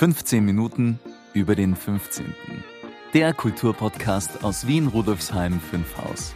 15 Minuten über den 15. Der Kulturpodcast aus Wien-Rudolfsheim 5 Haus.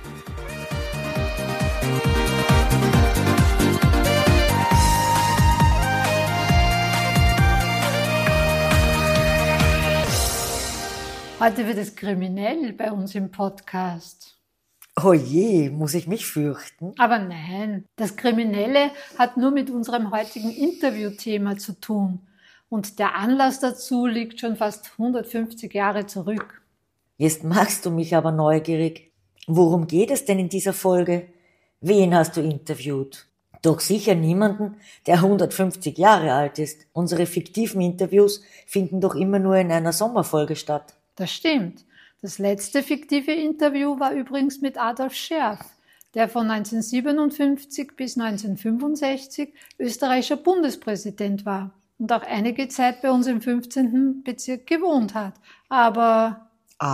Heute wird es kriminell bei uns im Podcast. Oh je, muss ich mich fürchten? Aber nein, das Kriminelle hat nur mit unserem heutigen Interviewthema zu tun. Und der Anlass dazu liegt schon fast 150 Jahre zurück. Jetzt machst du mich aber neugierig. Worum geht es denn in dieser Folge? Wen hast du interviewt? Doch sicher niemanden, der 150 Jahre alt ist. Unsere fiktiven Interviews finden doch immer nur in einer Sommerfolge statt. Das stimmt. Das letzte fiktive Interview war übrigens mit Adolf Scherf, der von 1957 bis 1965 österreichischer Bundespräsident war und auch einige Zeit bei uns im 15. Bezirk gewohnt hat. Aber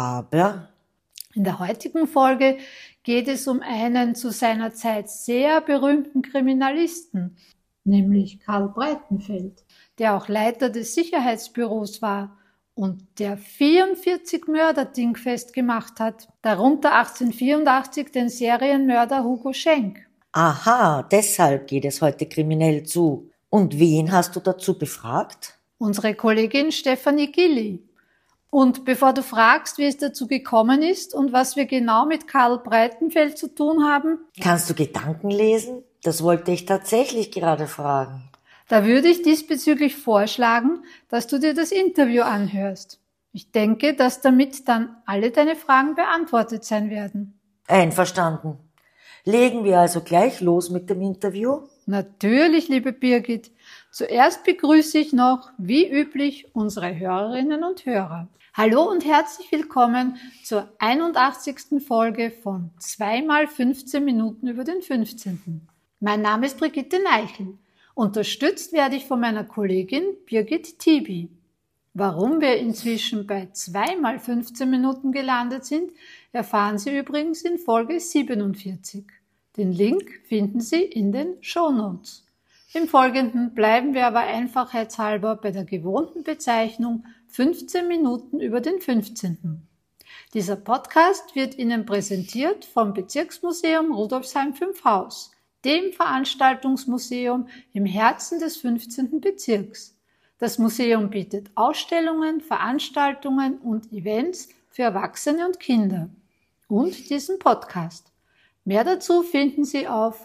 in der heutigen Folge geht es um einen zu seiner Zeit sehr berühmten Kriminalisten, nämlich Karl Breitenfeld, der auch Leiter des Sicherheitsbüros war und der 44 Mörder dingfest gemacht hat, darunter 1884 den Serienmörder Hugo Schenk. Aha, deshalb geht es heute kriminell zu. Und wen hast du dazu befragt? Unsere Kollegin Stefanie Gilli. Und bevor du fragst, wie es dazu gekommen ist und was wir genau mit Karl Breitenfeld zu tun haben, kannst du Gedanken lesen? Das wollte ich tatsächlich gerade fragen. Da würde ich diesbezüglich vorschlagen, dass du dir das Interview anhörst. Ich denke, dass damit dann alle deine Fragen beantwortet sein werden. Einverstanden. Legen wir also gleich los mit dem Interview? Natürlich, liebe Birgit. Zuerst begrüße ich noch, wie üblich, unsere Hörerinnen und Hörer. Hallo und herzlich willkommen zur 81. Folge von 2x15 Minuten über den 15. Mein Name ist Brigitte Neichel. Unterstützt werde ich von meiner Kollegin Birgit Tibi. Warum wir inzwischen bei 2x15 Minuten gelandet sind, erfahren Sie übrigens in Folge 47. Den Link finden Sie in den Shownotes. Im Folgenden bleiben wir aber einfachheitshalber bei der gewohnten Bezeichnung 15 Minuten über den 15. Dieser Podcast wird Ihnen präsentiert vom Bezirksmuseum Rudolfsheim 5 Haus, dem Veranstaltungsmuseum im Herzen des 15. Bezirks. Das Museum bietet Ausstellungen, Veranstaltungen und Events für Erwachsene und Kinder und diesen Podcast. Mehr dazu finden Sie auf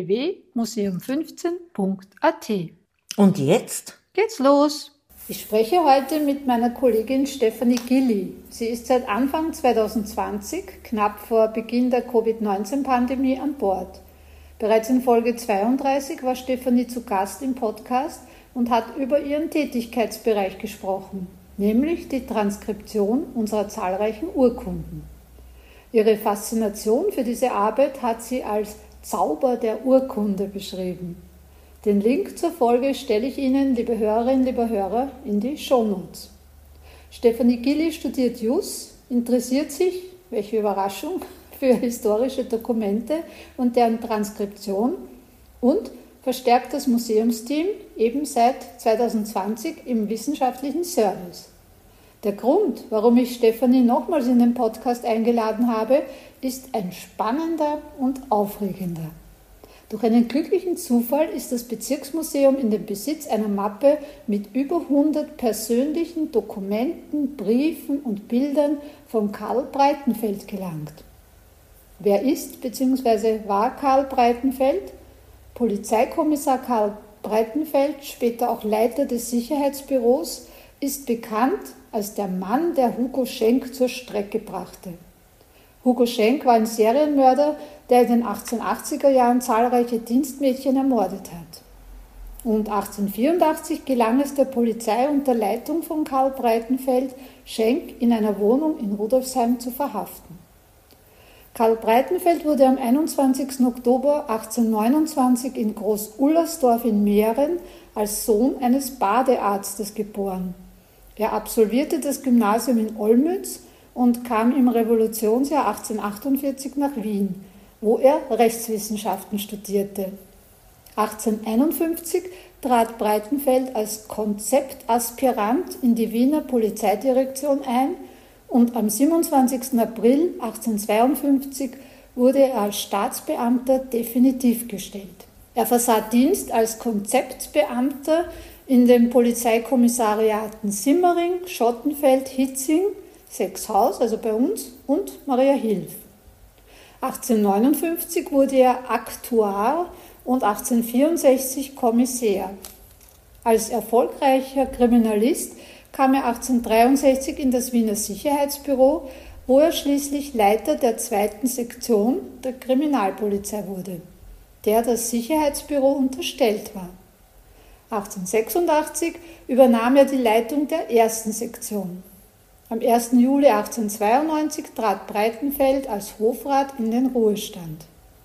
www.museum15.at. Und jetzt geht's los. Ich spreche heute mit meiner Kollegin Stefanie Gilli. Sie ist seit Anfang 2020, knapp vor Beginn der Covid-19-Pandemie, an Bord. Bereits in Folge 32 war Stefanie zu Gast im Podcast und hat über ihren Tätigkeitsbereich gesprochen, nämlich die Transkription unserer zahlreichen Urkunden. Ihre Faszination für diese Arbeit hat sie als Zauber der Urkunde beschrieben. Den Link zur Folge stelle ich Ihnen, liebe Hörerinnen, liebe Hörer, in die Shownotes. Stefanie Gilli studiert Jus, interessiert sich, welche Überraschung, für historische Dokumente und deren Transkription und verstärkt das Museumsteam eben seit 2020 im wissenschaftlichen Service. Der Grund, warum ich Stefanie nochmals in den Podcast eingeladen habe, ist ein spannender und aufregender. Durch einen glücklichen Zufall ist das Bezirksmuseum in den Besitz einer Mappe mit über 100 persönlichen Dokumenten, Briefen und Bildern von Karl Breitenfeld gelangt. Wer ist bzw. war Karl Breitenfeld? Polizeikommissar Karl Breitenfeld, später auch Leiter des Sicherheitsbüros, ist bekannt als der Mann, der Hugo Schenk zur Strecke brachte. Hugo Schenk war ein Serienmörder, der in den 1880er Jahren zahlreiche Dienstmädchen ermordet hat. Und 1884 gelang es der Polizei unter Leitung von Karl Breitenfeld, Schenk in einer Wohnung in Rudolfsheim zu verhaften. Karl Breitenfeld wurde am 21. Oktober 1829 in Groß-Ullersdorf in Mähren als Sohn eines Badearztes geboren. Er absolvierte das Gymnasium in Olmütz und kam im Revolutionsjahr 1848 nach Wien, wo er Rechtswissenschaften studierte. 1851 trat Breitenfeld als Konzeptaspirant in die Wiener Polizeidirektion ein und am 27. April 1852 wurde er als Staatsbeamter definitiv gestellt. Er versah Dienst als Konzeptbeamter in den Polizeikommissariaten Simmering, Schottenfeld, Hitzing, Sechshaus, also bei uns, und Mariahilf. 1859 wurde er Aktuar und 1864 Kommissär. Als erfolgreicher Kriminalist kam er 1863 in das Wiener Sicherheitsbüro, wo er schließlich Leiter der 2. Sektion der Kriminalpolizei wurde, der das Sicherheitsbüro unterstellt war. 1886 übernahm er die Leitung der 1. Sektion. Am 1. Juli 1892 trat Breitenfeld als Hofrat in den Ruhestand.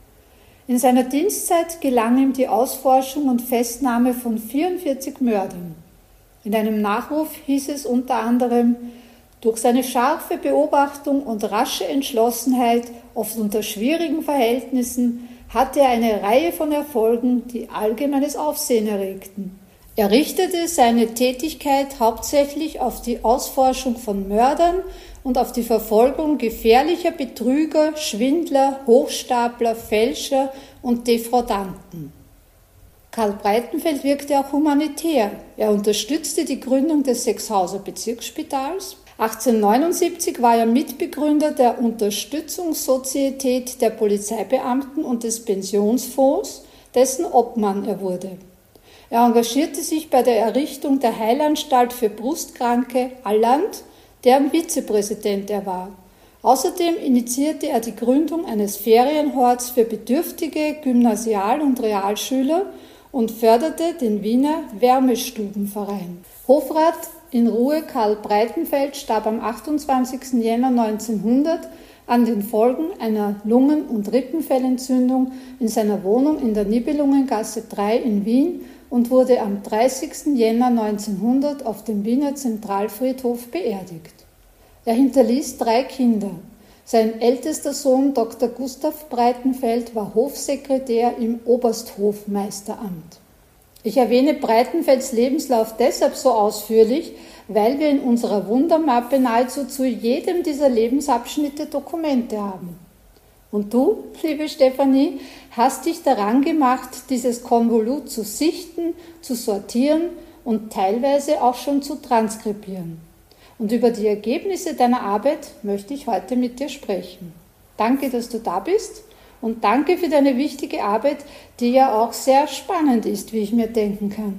In seiner Dienstzeit gelang ihm die Ausforschung und Festnahme von 44 Mördern. In einem Nachruf hieß es unter anderem: Durch seine scharfe Beobachtung und rasche Entschlossenheit, oft unter schwierigen Verhältnissen, hatte er eine Reihe von Erfolgen, die allgemeines Aufsehen erregten. Er richtete seine Tätigkeit hauptsächlich auf die Ausforschung von Mördern und auf die Verfolgung gefährlicher Betrüger, Schwindler, Hochstapler, Fälscher und Defraudanten. Karl Breitenfeld wirkte auch humanitär. Er unterstützte die Gründung des Sechshauser Bezirksspitals. 1879 war er Mitbegründer der Unterstützungssozietät der Polizeibeamten und des Pensionsfonds, dessen Obmann er wurde. Er engagierte sich bei der Errichtung der Heilanstalt für Brustkranke Alland, deren Vizepräsident er war. Außerdem initiierte er die Gründung eines Ferienhorts für bedürftige Gymnasial- und Realschüler und förderte den Wiener Wärmestubenverein. Hofrat in Ruhe Karl Breitenfeld starb am 28. Jänner 1900 an den Folgen einer Lungen- und Rippenfellentzündung in seiner Wohnung in der Nibelungengasse 3 in Wien und wurde am 30. Jänner 1900 auf dem Wiener Zentralfriedhof beerdigt. Er hinterließ 3 Kinder. Sein ältester Sohn Dr. Gustav Breitenfeld war Hofsekretär im Obersthofmeisteramt. Ich erwähne Breitenfelds Lebenslauf deshalb so ausführlich, weil wir in unserer Wundermappe nahezu zu jedem dieser Lebensabschnitte Dokumente haben. Und du, liebe Stefanie, hast dich daran gemacht, dieses Konvolut zu sichten, zu sortieren und teilweise auch schon zu transkribieren. Und über die Ergebnisse deiner Arbeit möchte ich heute mit dir sprechen. Danke, dass du da bist und danke für deine wichtige Arbeit, die ja auch sehr spannend ist, wie ich mir denken kann.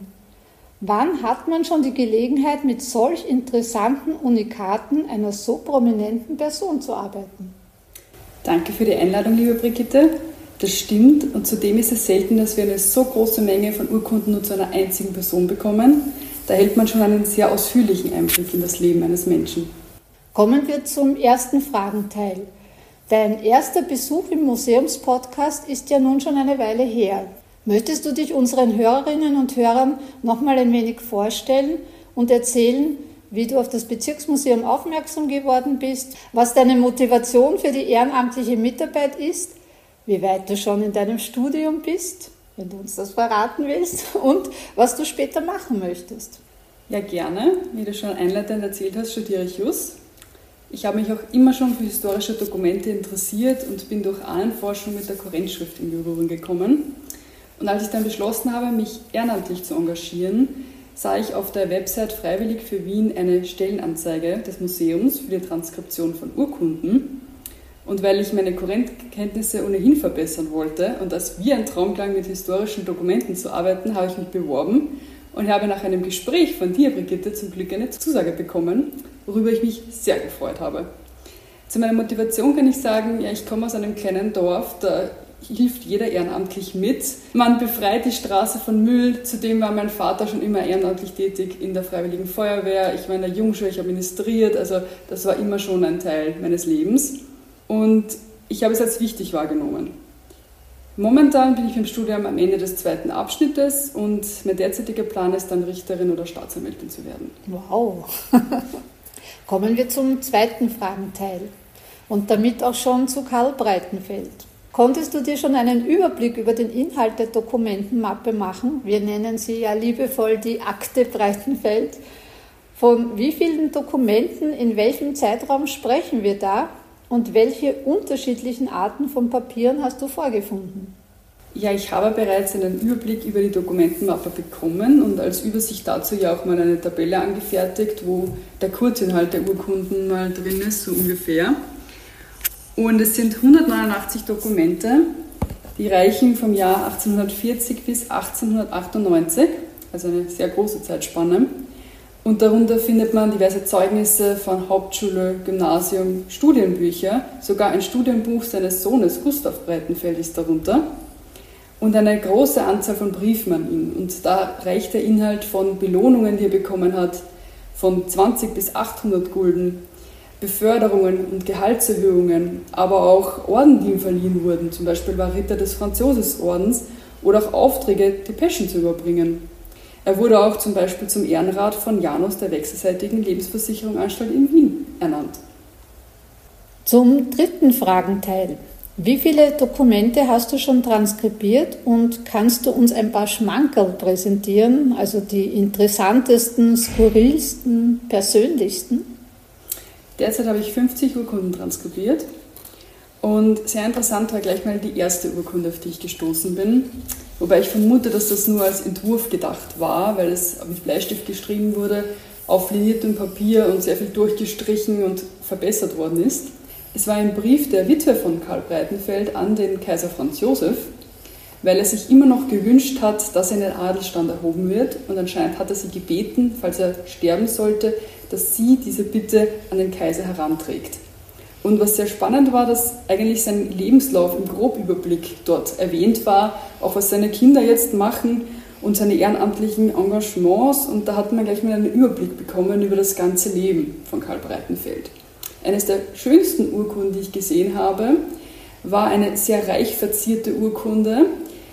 Wann hat man schon die Gelegenheit, mit solch interessanten Unikaten einer so prominenten Person zu arbeiten? Danke für die Einladung, liebe Brigitte. Das stimmt und zudem ist es selten, dass wir eine so große Menge von Urkunden nur zu einer einzigen Person bekommen. Da erhält man schon einen sehr ausführlichen Einblick in das Leben eines Menschen. Kommen wir zum ersten Fragenteil. Dein erster Besuch im Museumspodcast ist ja nun schon eine Weile her. Möchtest du dich unseren Hörerinnen und Hörern nochmal ein wenig vorstellen und erzählen, wie du auf das Bezirksmuseum aufmerksam geworden bist, was deine Motivation für die ehrenamtliche Mitarbeit ist, wie weit du schon in deinem Studium bist, wenn du uns das verraten willst, und was du später machen möchtest? Ja, gerne. Wie du schon einleitend erzählt hast, studiere ich Jus. Ich habe mich auch immer schon für historische Dokumente interessiert und bin durch Ahnenforschung mit der Kurrentschrift in Berührung gekommen. Und als ich dann beschlossen habe, mich ehrenamtlich zu engagieren, sah ich auf der Website Freiwillig für Wien eine Stellenanzeige des Museums für die Transkription von Urkunden. Und weil ich meine Kurrentkenntnisse ohnehin verbessern wollte und das wie ein Traum klang, mit historischen Dokumenten zu arbeiten, habe ich mich beworben und habe nach einem Gespräch von dir, Brigitte, zum Glück eine Zusage bekommen, worüber ich mich sehr gefreut habe. Zu meiner Motivation kann ich sagen, ja, ich komme aus einem kleinen Dorf, da hilft jeder ehrenamtlich mit. Man befreit die Straße von Müll. Zudem war mein Vater schon immer ehrenamtlich tätig in der Freiwilligen Feuerwehr. Ich war in der Jungschule, ich habe ministriert, also das war immer schon ein Teil meines Lebens. Und ich habe es als wichtig wahrgenommen. Momentan bin ich im Studium am Ende des 2. Abschnittes und mein derzeitiger Plan ist dann Richterin oder Staatsanwältin zu werden. Wow! Kommen wir zum zweiten Fragenteil und damit auch schon zu Karl Breitenfeld. Konntest du dir schon einen Überblick über den Inhalt der Dokumentenmappe machen? Wir nennen sie ja liebevoll die Akte Breitenfeld. Von wie vielen Dokumenten in welchem Zeitraum sprechen wir da? Und welche unterschiedlichen Arten von Papieren hast du vorgefunden? Ja, ich habe bereits einen Überblick über die Dokumentenmappe bekommen und als Übersicht dazu ja auch mal eine Tabelle angefertigt, wo der Kurzinhalt der Urkunden mal drin ist, so ungefähr. Und es sind 189 Dokumente, die reichen vom Jahr 1840 bis 1898, also eine sehr große Zeitspanne. Und darunter findet man diverse Zeugnisse von Hauptschule, Gymnasium, Studienbücher, sogar ein Studienbuch seines Sohnes Gustav Breitenfeld ist darunter. Und eine große Anzahl von Briefen an ihn. Und da reicht der Inhalt von Belohnungen, die er bekommen hat, von 20 bis 800 Gulden, Beförderungen und Gehaltserhöhungen, aber auch Orden, die ihm verliehen wurden. Zum Beispiel war Ritter des Franzosisordens oder auch Aufträge, Depeschen zu überbringen. Er wurde auch zum Beispiel zum Ehrenrat von Janus der wechselseitigen Lebensversicherungsanstalt in Wien ernannt. Zum dritten Fragenteil. Wie viele Dokumente hast du schon transkribiert und kannst du uns ein paar Schmankerl präsentieren, also die interessantesten, skurrilsten, persönlichsten? Derzeit habe ich 50 Urkunden transkribiert und sehr interessant war gleich mal die erste Urkunde, auf die ich gestoßen bin. Wobei ich vermute, dass das nur als Entwurf gedacht war, weil es mit Bleistift geschrieben wurde, auf liniertem Papier und sehr viel durchgestrichen und verbessert worden ist. Es war ein Brief der Witwe von Karl Breitenfeld an den Kaiser Franz Josef, weil er sich immer noch gewünscht hat, dass er in den Adelsstand erhoben wird und anscheinend hat er sie gebeten, falls er sterben sollte, dass sie diese Bitte an den Kaiser heranträgt. Und was sehr spannend war, dass eigentlich sein Lebenslauf im Grobüberblick dort erwähnt war, auch was seine Kinder jetzt machen und seine ehrenamtlichen Engagements. Und da hat man gleich mal einen Überblick bekommen über das ganze Leben von Karl Breitenfeld. Eines der schönsten Urkunden, die ich gesehen habe, war eine sehr reich verzierte Urkunde.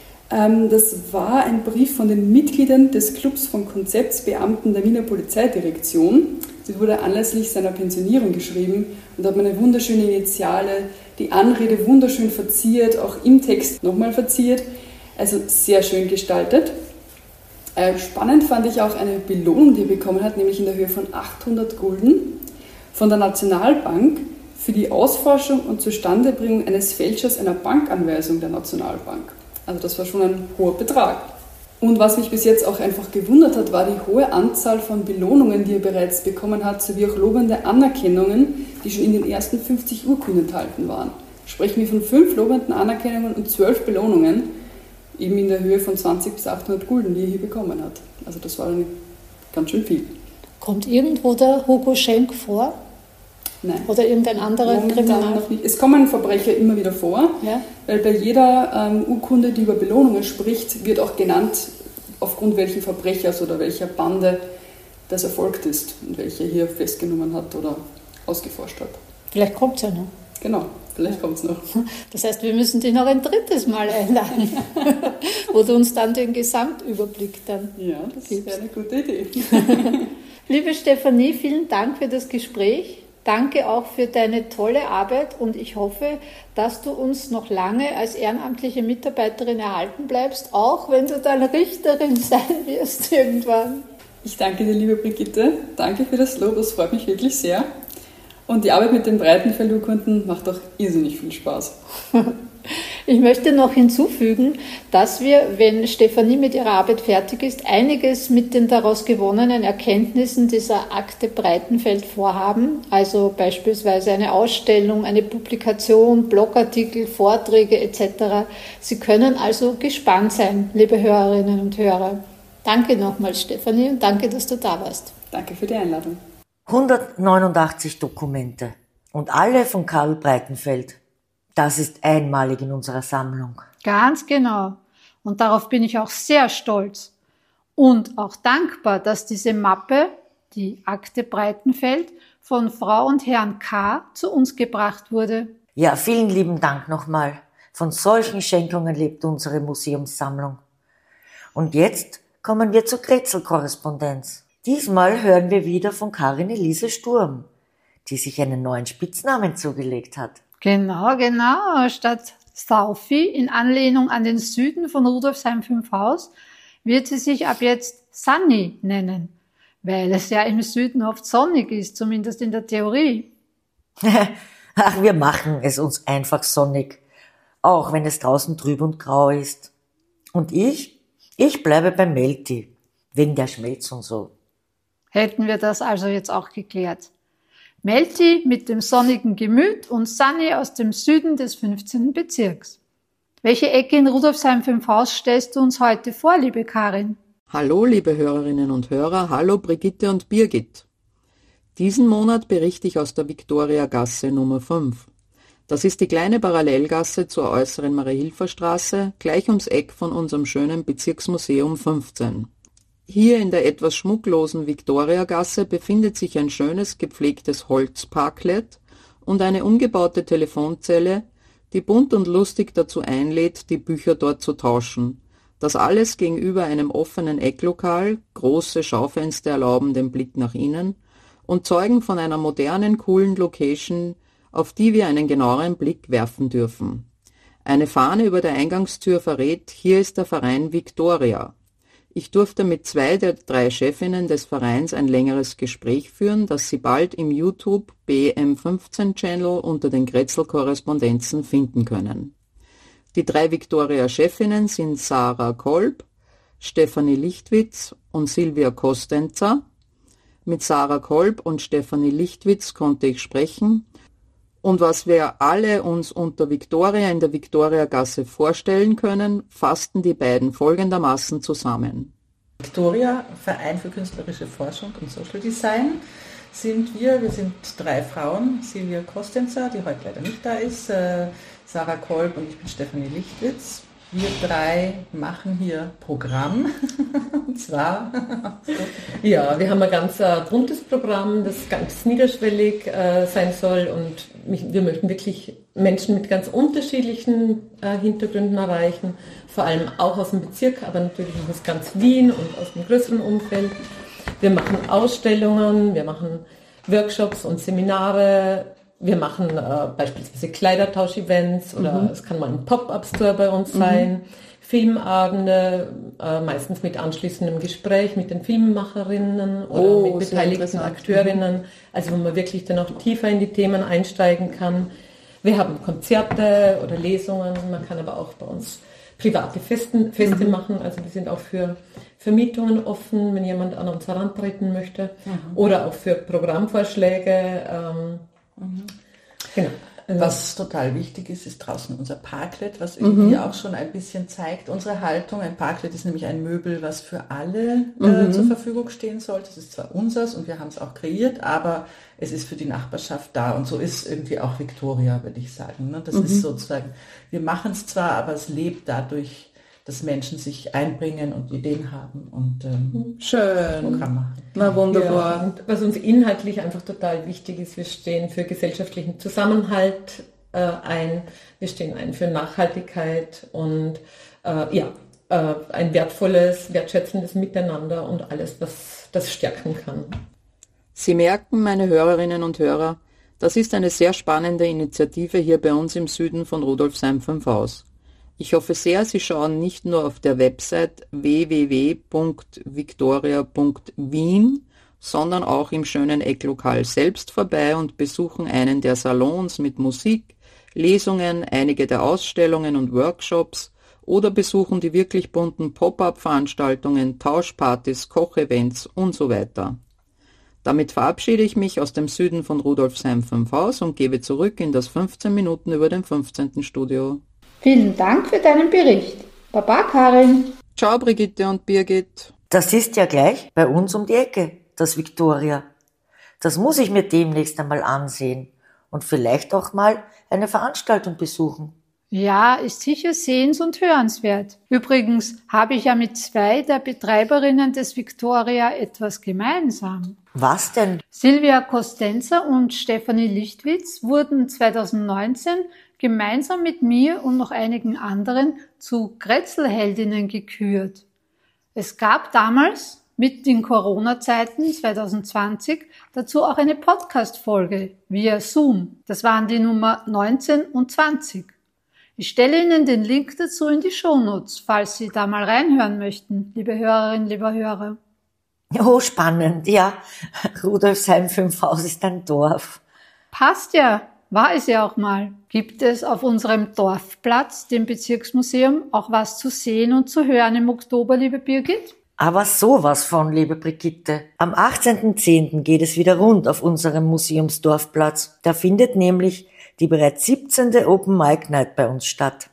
Das war ein Brief von den Mitgliedern des Clubs von Konzeptsbeamten der Wiener Polizeidirektion. Sie wurde anlässlich seiner Pensionierung geschrieben und hat eine wunderschöne Initiale, die Anrede wunderschön verziert, auch im Text nochmal verziert, also sehr schön gestaltet. Spannend fand ich auch eine Belohnung, die er bekommen hat, nämlich in der Höhe von 800 Gulden von der Nationalbank für die Ausforschung und Zustandebringung eines Fälschers einer Bankanweisung der Nationalbank. Also das war schon ein hoher Betrag. Und was mich bis jetzt auch einfach gewundert hat, war die hohe Anzahl von Belohnungen, die er bereits bekommen hat, sowie auch lobende Anerkennungen, die schon in den ersten 50 Urkunden enthalten waren. Sprechen wir von 5 lobenden Anerkennungen und 12 Belohnungen, eben in der Höhe von 20 bis 800 Gulden, die er hier bekommen hat. Also das war ganz schön viel. Kommt irgendwo der Hugo Schenk vor? Nein. Oder irgendein anderer Kriminal? Noch nicht. Es kommen Verbrecher immer wieder vor, ja? Weil bei jeder Urkunde, die über Belohnungen spricht, wird auch genannt, aufgrund welchen Verbrechers oder welcher Bande das erfolgt ist und welcher hier festgenommen hat oder ausgeforscht hat. Vielleicht kommt es ja noch. Genau, vielleicht kommt es noch. Das heißt, wir müssen dich noch ein drittes Mal einladen, wo du uns dann den Gesamtüberblick dann gibst. Wäre eine gute Idee. Liebe Stefanie, vielen Dank für das Gespräch. Danke auch für deine tolle Arbeit und ich hoffe, dass du uns noch lange als ehrenamtliche Mitarbeiterin erhalten bleibst, auch wenn du dann Richterin sein wirst irgendwann. Ich danke dir, liebe Brigitte. Danke für das Lob, das freut mich wirklich sehr. Und die Arbeit mit den Breitenfeld-Urkunden macht auch irrsinnig viel Spaß. Ich möchte noch hinzufügen, dass wir, wenn Stefanie mit ihrer Arbeit fertig ist, einiges mit den daraus gewonnenen Erkenntnissen dieser Akte Breitenfeld vorhaben. Also beispielsweise eine Ausstellung, eine Publikation, Blogartikel, Vorträge etc. Sie können also gespannt sein, liebe Hörerinnen und Hörer. Danke nochmals, Stefanie, und danke, dass du da warst. Danke für die Einladung. 189 Dokumente und alle von Karl Breitenfeld. Das ist einmalig in unserer Sammlung. Ganz genau. Und darauf bin ich auch sehr stolz. Und auch dankbar, dass diese Mappe, die Akte Breitenfeld, von Frau und Herrn K. zu uns gebracht wurde. Ja, vielen lieben Dank nochmal. Von solchen Schenkungen lebt unsere Museumssammlung. Und jetzt kommen wir zur Kretzel-Korrespondenz. Diesmal hören wir wieder von Karin Elise Sturm, die sich einen neuen Spitznamen zugelegt hat. Genau. Statt Southie in Anlehnung an den Süden von Rudolfsheim 5 Haus wird sie sich ab jetzt Sunny nennen, weil es ja im Süden oft sonnig ist, zumindest in der Theorie. Ach, wir machen es uns einfach sonnig, auch wenn es draußen trüb und grau ist. Und ich bleibe bei Melti, wegen der Schmelz und so. Hätten wir das also jetzt auch geklärt. Melti mit dem sonnigen Gemüt und Sunny aus dem Süden des 15. Bezirks. Welche Ecke in Rudolfsheim 5 Haus stellst du uns heute vor, liebe Karin? Hallo, liebe Hörerinnen und Hörer, hallo Brigitte und Birgit. Diesen Monat berichte ich aus der Viktoriagasse Nummer 5. Das ist die kleine Parallelgasse zur äußeren Marie-Hilfer-Straße, gleich ums Eck von unserem schönen Bezirksmuseum 15. Hier in der etwas schmucklosen Viktoriagasse befindet sich ein schönes, gepflegtes Holzparkett und eine umgebaute Telefonzelle, die bunt und lustig dazu einlädt, die Bücher dort zu tauschen. Das alles gegenüber einem offenen Ecklokal, große Schaufenster erlauben den Blick nach innen und zeugen von einer modernen, coolen Location, auf die wir einen genaueren Blick werfen dürfen. Eine Fahne über der Eingangstür verrät, hier ist der Verein Viktoria. Ich durfte mit 2 der 3 Chefinnen des Vereins ein längeres Gespräch führen, das Sie bald im YouTube BM15-Channel unter den Grätzl-Korrespondenzen finden können. Die 3 Viktoria-Chefinnen sind Sarah Kolb, Stefanie Lichtwitz und Silvia Kostenzer. Mit Sarah Kolb und Stefanie Lichtwitz konnte ich sprechen. Und was wir alle uns unter Viktoria in der Viktoriagasse vorstellen können, fassten die beiden folgendermaßen zusammen. Viktoria, Verein für künstlerische Forschung und Social Design, sind wir. Wir sind 3 Frauen, Silvia Kostenzer, die heute leider nicht da ist, Sarah Kolb und ich bin Stefanie Lichtwitz. Wir 3 machen hier Programm. Und zwar, ja, wir haben ein ganz buntes Programm, das ganz niederschwellig sein soll und wir möchten wirklich Menschen mit ganz unterschiedlichen Hintergründen erreichen, vor allem auch aus dem Bezirk, aber natürlich auch aus ganz Wien und aus dem größeren Umfeld. Wir machen Ausstellungen, wir machen Workshops und Seminare. Wir machen beispielsweise Kleidertausch-Events oder es kann mal ein Pop-up-Store bei uns sein, Filmabende, meistens mit anschließendem Gespräch mit den Filmemacherinnen oder mit beteiligten Akteurinnen, also wo man wirklich dann auch tiefer in die Themen einsteigen kann. Wir haben Konzerte oder Lesungen, man kann aber auch bei uns private Feste machen, also die sind auch für Vermietungen offen, wenn jemand an uns herantreten möchte oder auch für Programmvorschläge. Genau. Was total wichtig ist, ist draußen unser Parklet, was irgendwie auch schon ein bisschen zeigt unsere Haltung. Ein Parklet ist nämlich ein Möbel, was für alle zur Verfügung stehen sollte. Es ist zwar unseres und wir haben es auch kreiert, aber es ist für die Nachbarschaft da und so ist irgendwie auch Viktoria, würde ich sagen. Ne? Das ist sozusagen, wir machen es zwar, aber es lebt dadurch, dass Menschen sich einbringen und Ideen haben und schön Programm machen. Na wunderbar. Ja, und was uns inhaltlich einfach total wichtig ist, wir stehen für gesellschaftlichen Zusammenhalt ein, wir stehen ein für Nachhaltigkeit und ein wertvolles, wertschätzendes Miteinander und alles, was das stärken kann. Sie merken, meine Hörerinnen und Hörer, das ist eine sehr spannende Initiative hier bei uns im Süden von Rudolfsheim 5 Haus. Ich hoffe sehr, Sie schauen nicht nur auf der Website www.viktoria.wien, sondern auch im schönen Ecklokal selbst vorbei und besuchen einen der Salons mit Musik, Lesungen, einige der Ausstellungen und Workshops oder besuchen die wirklich bunten Pop-up-Veranstaltungen, Tauschpartys, Kochevents und so weiter. Damit verabschiede ich mich aus dem Süden von Rudolfsheim 5 Haus und gebe zurück in das 15 Minuten über dem 15. Studio. Vielen Dank für deinen Bericht. Baba Karin. Ciao Brigitte und Birgit. Das ist ja gleich bei uns um die Ecke, das Viktoria. Das muss ich mir demnächst einmal ansehen und vielleicht auch mal eine Veranstaltung besuchen. Ja, ist sicher sehens- und hörenswert. Übrigens habe ich ja mit 2 der Betreiberinnen des Viktoria etwas gemeinsam. Was denn? Silvia Kostenzer und Stefanie Lichtwitz wurden 2019 gemeinsam mit mir und noch einigen anderen zu Grätzl-Heldinnen gekürt. Es gab damals, mit den Corona-Zeiten 2020, dazu auch eine Podcast-Folge via Zoom. Das waren die Nummer 19 und 20. Ich stelle Ihnen den Link dazu in die Shownotes, falls Sie da mal reinhören möchten, liebe Hörerinnen, lieber Hörer. Oh, spannend, ja. Rudolfsheim 5 Haus ist ein Dorf. Passt ja, war es ja auch mal. Gibt es auf unserem Dorfplatz, dem Bezirksmuseum, auch was zu sehen und zu hören im Oktober, liebe Birgit? Aber sowas von, liebe Brigitte. Am 18.10. geht es wieder rund auf unserem Museumsdorfplatz. Da findet nämlich die bereits 17. Open Mic Night bei uns statt.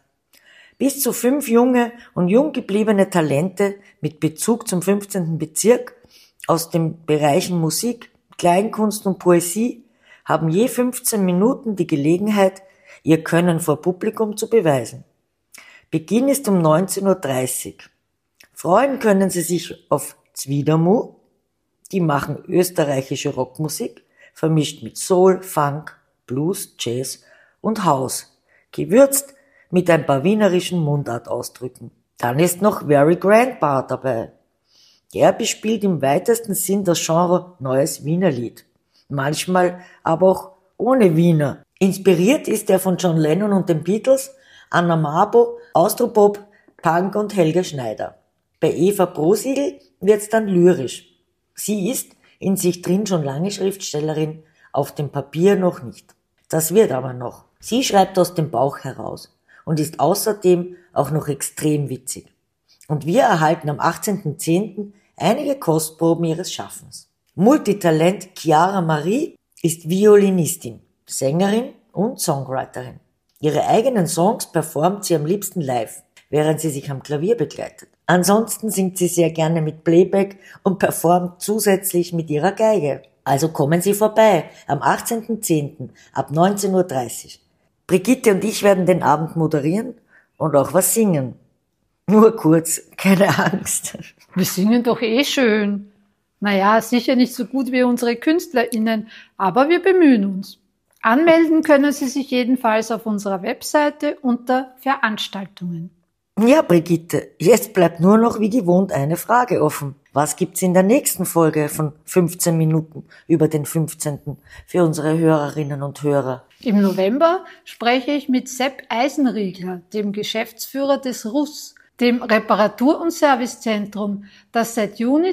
Bis zu 5 junge und jung gebliebene Talente mit Bezug zum 15. Bezirk aus den Bereichen Musik, Kleinkunst und Poesie haben je 15 Minuten die Gelegenheit, ihr Können vor Publikum zu beweisen. Beginn ist um 19.30 Uhr. Freuen können Sie sich auf Zwidermu. Die machen österreichische Rockmusik, vermischt mit Soul, Funk, Blues, Jazz und House, gewürzt mit ein paar wienerischen Mundartausdrücken. Dann ist noch Very Grandpa dabei. Der bespielt im weitesten Sinn das Genre Neues Wienerlied. Manchmal aber auch ohne Wiener. Inspiriert ist er von John Lennon und den Beatles, Anna Mabo, Austropop, Punk und Helge Schneider. Bei Eva Brosiegel wird's dann lyrisch. Sie ist in sich drin schon lange Schriftstellerin, auf dem Papier noch nicht. Das wird aber noch. Sie schreibt aus dem Bauch heraus und ist außerdem auch noch extrem witzig. Und wir erhalten am 18.10. einige Kostproben ihres Schaffens. Multitalent Chiara Marie ist Violinistin, Sängerin und Songwriterin. Ihre eigenen Songs performt sie am liebsten live, während sie sich am Klavier begleitet. Ansonsten singt sie sehr gerne mit Playback und performt zusätzlich mit ihrer Geige. Also kommen Sie vorbei am 18.10. ab 19.30 Uhr. Brigitte und ich werden den Abend moderieren und auch was singen. Nur kurz, keine Angst. Wir singen doch eh schön. Naja, sicher nicht so gut wie unsere KünstlerInnen, aber wir bemühen uns. Anmelden können Sie sich jedenfalls auf unserer Webseite unter Veranstaltungen. Ja, Brigitte, jetzt bleibt nur noch wie gewohnt eine Frage offen. Was gibt's in der nächsten Folge von 15 Minuten über den 15. für unsere Hörerinnen und Hörer? Im November spreche ich mit Sepp Eisenriegler, dem Geschäftsführer des RUS, dem Reparatur- und Servicezentrum, das seit Juni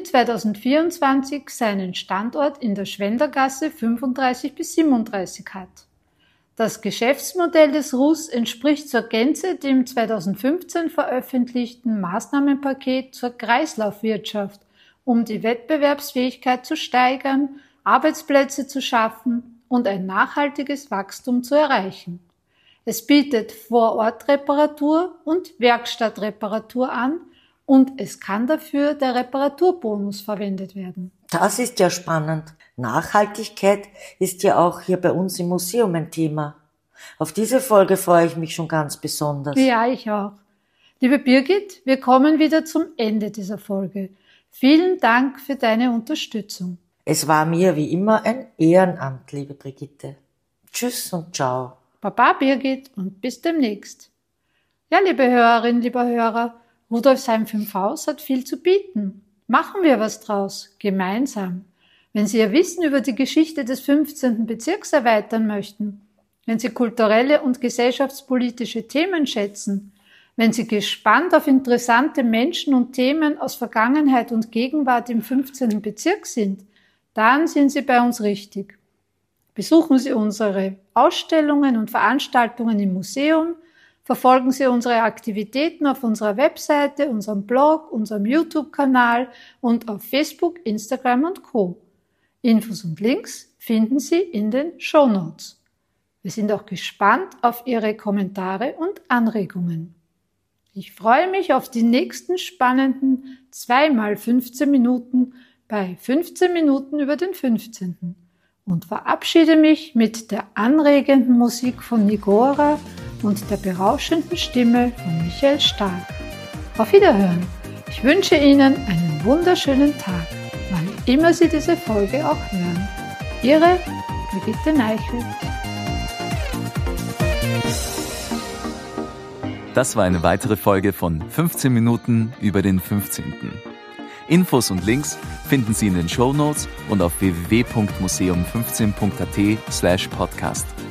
2024 seinen Standort in der Schwendergasse 35 bis 37 hat. Das Geschäftsmodell des RUS entspricht zur Gänze dem 2015 veröffentlichten Maßnahmenpaket zur Kreislaufwirtschaft, um die Wettbewerbsfähigkeit zu steigern, Arbeitsplätze zu schaffen und ein nachhaltiges Wachstum zu erreichen. Es bietet Vorortreparatur und Werkstattreparatur an und es kann dafür der Reparaturbonus verwendet werden. Das ist ja spannend. Nachhaltigkeit ist ja auch hier bei uns im Museum ein Thema. Auf diese Folge freue ich mich schon ganz besonders. Ja, ich auch. Liebe Birgit, wir kommen wieder zum Ende dieser Folge. Vielen Dank für deine Unterstützung. Es war mir wie immer ein Ehrenamt, liebe Brigitte. Tschüss und ciao. Baba Birgit und bis demnächst. Ja, liebe Hörerinnen, lieber Hörer, Rudolfsheim 5 Haus hat viel zu bieten. Machen wir was draus, gemeinsam. Wenn Sie Ihr Wissen über die Geschichte des 15. Bezirks erweitern möchten, wenn Sie kulturelle und gesellschaftspolitische Themen schätzen, wenn Sie gespannt auf interessante Menschen und Themen aus Vergangenheit und Gegenwart im 15. Bezirk sind, dann sind Sie bei uns richtig. Besuchen Sie unsere Ausstellungen und Veranstaltungen im Museum, verfolgen Sie unsere Aktivitäten auf unserer Webseite, unserem Blog, unserem YouTube-Kanal und auf Facebook, Instagram und Co. Infos und Links finden Sie in den Shownotes. Wir sind auch gespannt auf Ihre Kommentare und Anregungen. Ich freue mich auf die nächsten spannenden 2x15 Minuten bei 15 Minuten über den 15. und verabschiede mich mit der anregenden Musik von Nigora und der berauschenden Stimme von Michael Stark. Auf Wiederhören. Ich wünsche Ihnen einen wunderschönen Tag, wann immer Sie diese Folge auch hören. Ihre Brigitte Neichel. Das war eine weitere Folge von 15 Minuten über den 15. Infos und Links finden Sie in den Shownotes und auf www.museum15.at/podcast.